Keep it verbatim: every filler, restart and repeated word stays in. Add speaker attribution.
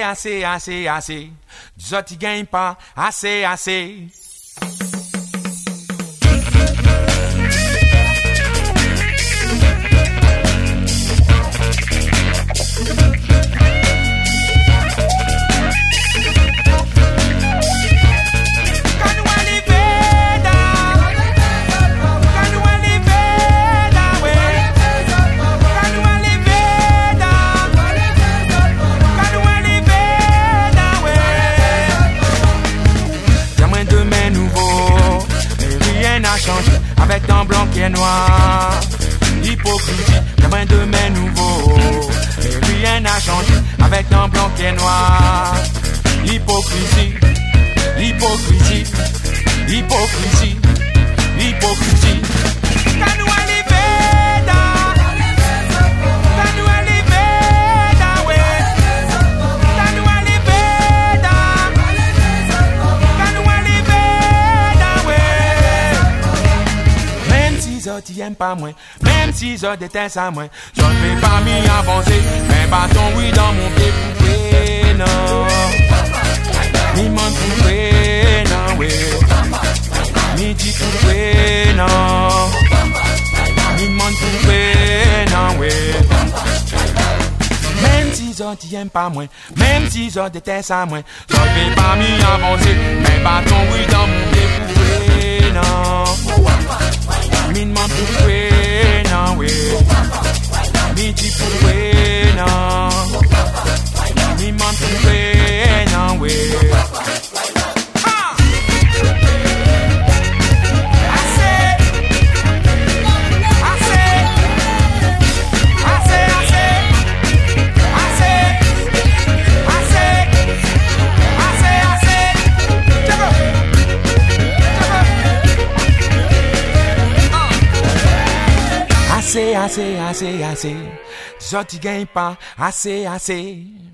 Speaker 1: assez, assez, assez, assez. Dis autres, ils gagnent pas. Assez, assez. Avec un blanc qui est noir, hypocrisie, y'a moins de mes nouveaux, et rien n'a changé. Avec un blanc qui est noir, hypocrisie, hypocrisie, hypocrisie, hypocrisie. Ils aiment pas moins, même s'ils ont détestent à moi. Je ne vais pas m'y avancer, mais bâton oui dans mon pied poupée, non. Mi man poupée, non, oui. Mi dit poupée, non. Mi man poupée, non, oui. Même s'ils ont ils aiment pas moins, même s'ils ont détestent à moi. Je ne vais pas m'y avancer, mais bâton oui dans mon pied poupée, non. Mi man poupée, non, oui. Mi dit poupée, non. Mi man poupée, non, oui. Assez, assez, assez, assez. Dis autres, ils gagnent pas. Assez, assez.